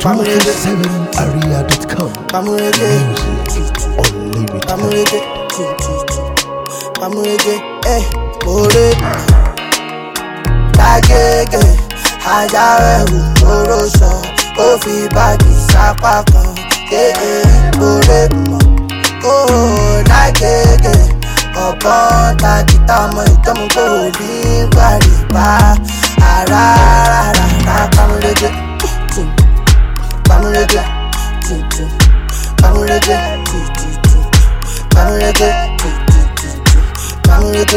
247aria.com. Music unlimited. Pamurege, more. Tagege, Hajawe, Oroso, Ofi Bagi, Sapakan, more. Oh, Tagege, Upon Tagitamo, Tomo, Limbariba, Arara, Pamurege, Pamurege, Pamurege, Pamurege, Pamurege,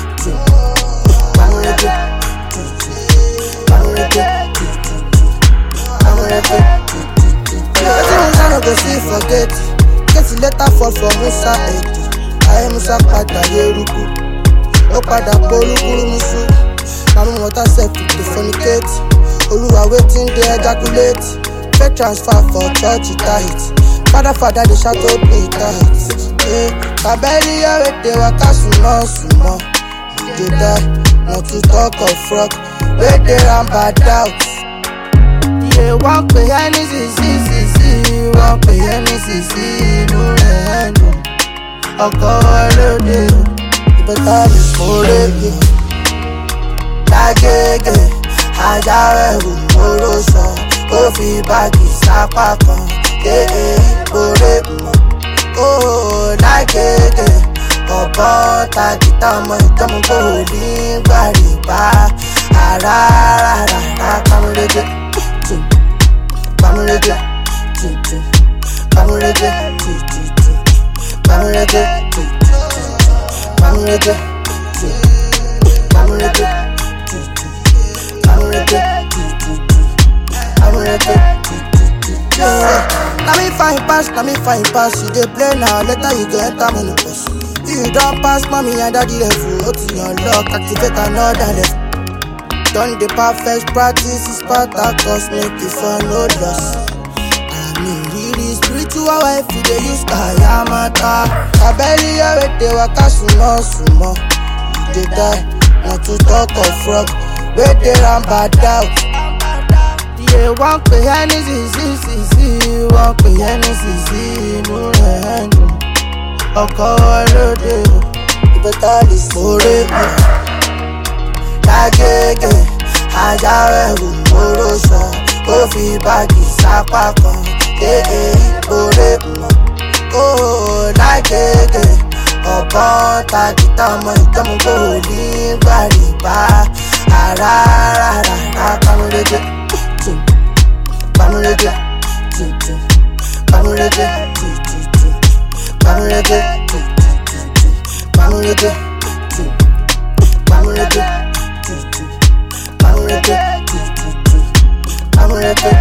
I go see forget. Get the letter fall from Musa Eki. I Musa Pada Yeruku. O Pada Polukuru Musu. Mama water self to fornicate. Oluwa waiting they ejaculate. Fake transfer for church tight. Father they shout out me tight. Kabeli ya wete waka sumo. They die, not to talk of frog. Wait there and bad out. Yeah, one pay any CC, one pay any CC, no hand. I'll call it, you better be for it. Tagege, Hajawe, Oroso, Ofi Bagi, Sapakan, more. Oh, Tagege, Upon Tagitamo, Tomo, Limbariba, Arara, Pamurege, Pamurege, Pamurege, Pamurege, Pamurege, Pamurege, Pamurege. Let me find pass. You dey play now, later you go enter menopause. You don't pass mommy and daddy level. Go to your luck, activate another level. Done the perfect practice is part of cosmic if for no loss. I mean really spiritual wife, you dey use Kayamata. Kabeli ya wete waka sumo. You dey die, not to talk of frog. Wait there and bad out. Yeah, one pay any CC, one pay any CC, no hand. I'll call it, you better listen for it. Tagege, Hajawe, Oroso, Ofi Bagi, Sapakan, more. Oh, Tagege, Upon Tagitamo, Tomo, Limbariba, Arara, Pamurege, Pamurege, Pamurege, Pamurege, Pamurege, Pamurege, Pamurege, Pamurege.